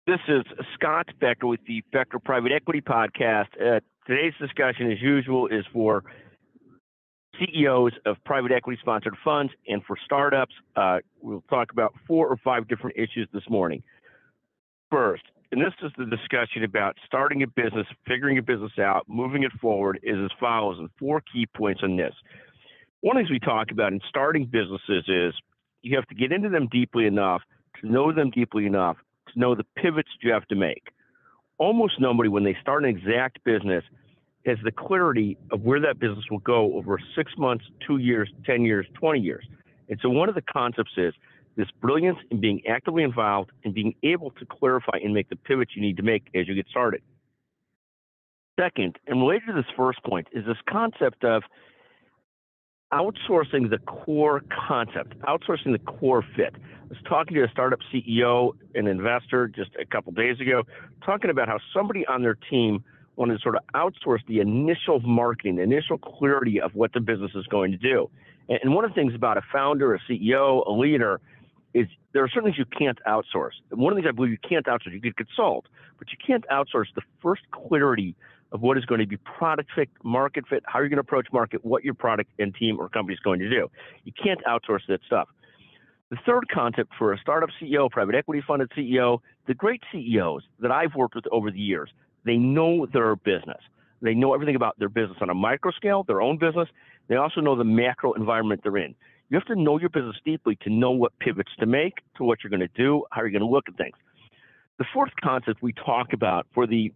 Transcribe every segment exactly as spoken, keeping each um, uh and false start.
This is Scott Becker with the Becker Private Equity Podcast. Uh, today's discussion, as usual, is for C E Os of private equity sponsored funds and for startups. Uh, we'll talk about four or five different issues this morning. First, and this is the discussion about starting a business, figuring a business out, moving it forward, is as follows, and four key points on this. One of the things we talk about in starting businesses is you have to get into them deeply enough to know them deeply enough to know the pivots you have to make. Almost nobody, when they start an exact business, has the clarity of where that business will go over six months, two years, ten years, twenty years. And so one of the concepts is this brilliance in being actively involved and being able to clarify and make the pivots you need to make as you get started. Second, and related to this first point, is this concept of outsourcing the core concept, outsourcing the core fit. I was talking to a startup C E O, an investor, just a couple days ago, talking about how somebody on their team wanted to sort of outsource the initial marketing, the initial clarity of what the business is going to do. And one of the things about a founder, a C E O, a leader, is there are certain things you can't outsource. And one of the things I believe you can't outsource, you could consult, but you can't outsource the first clarity of what is going to be product fit, market fit, how you're going to approach market, what your product and team or company is going to do. You can't outsource that stuff. The third concept for a startup C E O, private equity funded C E O, the great C E Os that I've worked with over the years, they know their business. They know everything about their business on a micro scale, their own business. They also know the macro environment they're in. You have to know your business deeply to know what pivots to make, to what you're going to do, how you're going to look at things. The fourth concept we talk about for the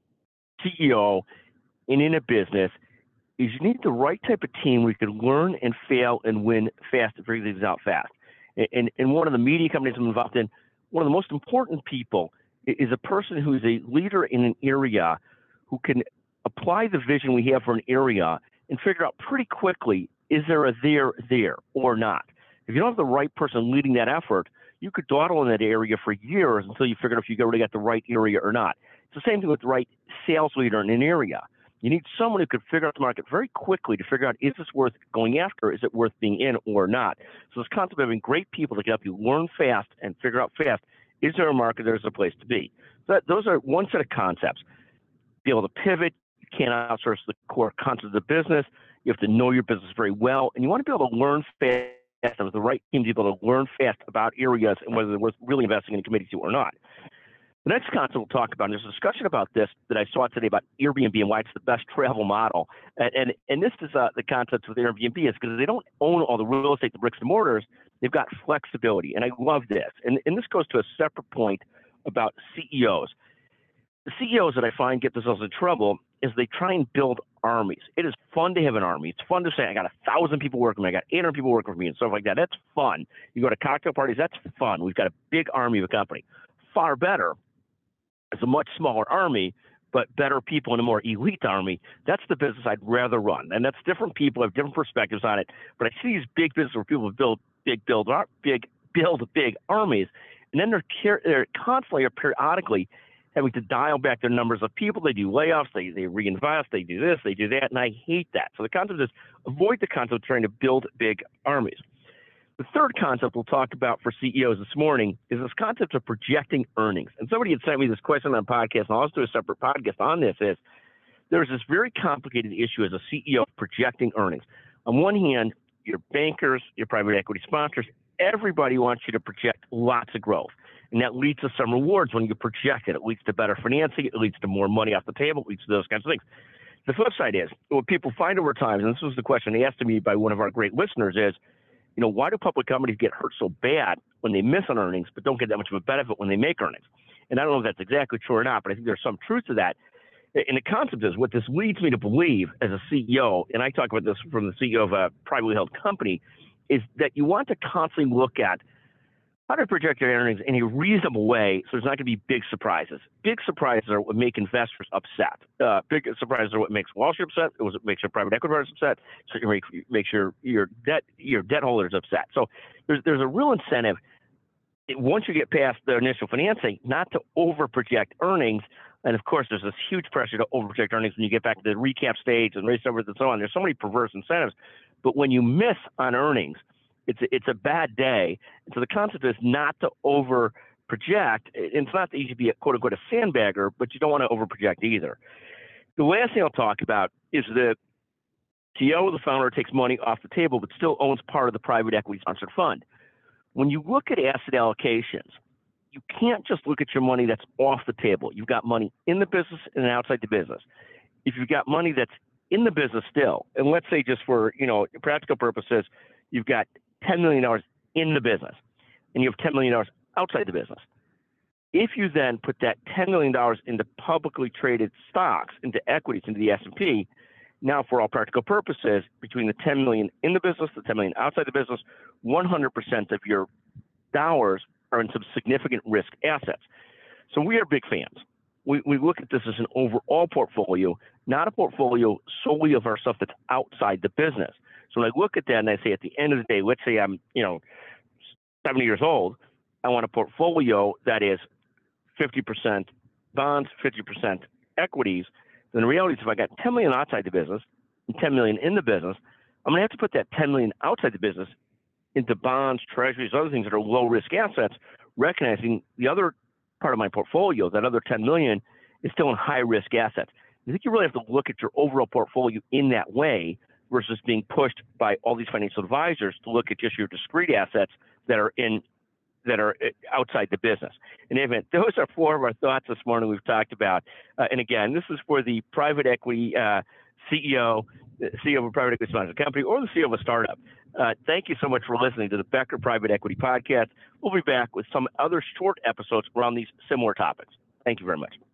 C E O and in a business is you need the right type of team where you can learn and fail and win fast and figure things out fast. And in one of the media companies I'm involved in, one of the most important people is a person who's a leader in an area who can apply the vision we have for an area and figure out pretty quickly, is there a there there or not? If you don't have the right person leading that effort, you could dawdle in that area for years until you figure out if you already got the right area or not. It's the same thing with the right sales leader in an area. You need someone who could figure out the market very quickly to figure out, is this worth going after? Is it worth being in or not? So this concept of having great people that can help you learn fast and figure out fast, is there a market, there's a place to be. So that, those are one set of concepts. Be able to pivot, you can't outsource the core concepts of the business. You have to know your business very well, and you want to be able to learn fast with the right team to be able to learn fast about areas and whether they're worth really investing in a committee to or not. The next concept we'll talk about, and there's a discussion about this that I saw today about Airbnb and why it's the best travel model. And and, and this is uh, the concept with Airbnb is because they don't own all the real estate, the bricks and mortars. They've got flexibility, and I love this. And, and this goes to a separate point about C E Os. The C E Os that I find get themselves in trouble is they try and build armies. It is fun to have an army. It's fun to say, I got a thousand people working for me, I got eight hundred people working for me, and stuff like that. That's fun. You go to cocktail parties, that's fun. We've got a big army of a company. Far better. It's a much smaller army, but better people in a more elite army. That's the business I'd rather run. And that's different people have different perspectives on it. But I see these big businesses where people build big, build, big, build big armies. And then they're, they're constantly or periodically having to dial back their numbers of people. They do layoffs, they, they reinvest, they do this, they do that. And I hate that. So the concept is avoid the concept of trying to build big armies. The third concept we'll talk about for C E Os this morning is this concept of projecting earnings. And somebody had sent me this question on a podcast, and I'll also do a separate podcast on this, is there's this very complicated issue as a C E O of projecting earnings. On one hand, your bankers, your private equity sponsors, everybody wants you to project lots of growth. And that leads to some rewards when you project it. It leads to better financing. It leads to more money off the table. It leads to those kinds of things. The flip side is, what people find over time, and this was the question asked to me by one of our great listeners, is, you know, why do public companies get hurt so bad when they miss on earnings, but don't get that much of a benefit when they make earnings? And I don't know if that's exactly true or not, but I think there's some truth to that. And the concept is what this leads me to believe as a C E O, and I talk about this from the C E O of a privately held company, is that you want to constantly look at how to project your earnings in a reasonable way so there's not going to be big surprises. Big surprises are what make investors upset. Uh, big surprises are what makes Wall Street upset. It was what makes your private equity holders upset. So it makes, makes your, your, debt, your debt holders upset. So there's, there's a real incentive, once you get past the initial financing, not to over-project earnings. And of course, there's this huge pressure to over-project earnings when you get back to the recap stage and race numbers and so on. There's so many perverse incentives. But when you miss on earnings, It's a, it's a bad day. And so the concept is not to over project. And it's not that you should be a quote unquote a sandbagger, but you don't want to overproject either. The last thing I'll talk about is the C E O, the founder, takes money off the table, but still owns part of the private equity sponsored fund. When you look at asset allocations, you can't just look at your money that's off the table. You've got money in the business and outside the business. If you've got money that's in the business still, and let's say just for, you know, practical purposes, you've got ten million dollars in the business and you have ten million dollars outside the business. If you then put that ten million dollars into publicly traded stocks, into equities, into the S and P, now for all practical purposes, between the ten million dollars in the business, the ten million dollars outside the business, one hundred percent of your dollars are in some significant risk assets. So we are big fans. We, we look at this as an overall portfolio, not a portfolio solely of our stuff that's outside the business. So when I look at that and I say at the end of the day, let's say I'm, you know, seventy years old, I want a portfolio that is fifty percent bonds, fifty percent equities. Then the reality is if I got ten million outside the business and ten million in the business, I'm going to have to put that ten million outside the business into bonds, treasuries, other things that are low risk assets, recognizing the other part of my portfolio, that other ten million, is still in high risk assets. I think you really have to look at your overall portfolio in that way versus being pushed by all these financial advisors to look at just your discrete assets that are in that are outside the business. In any event, those are four of our thoughts this morning we've talked about. Uh, and again, this is for the private equity uh, C E O, C E O of a private equity sponsored company, or the C E O of a startup. Uh, thank you so much for listening to the Becker Private Equity Podcast. We'll be back with some other short episodes around these similar topics. Thank you very much.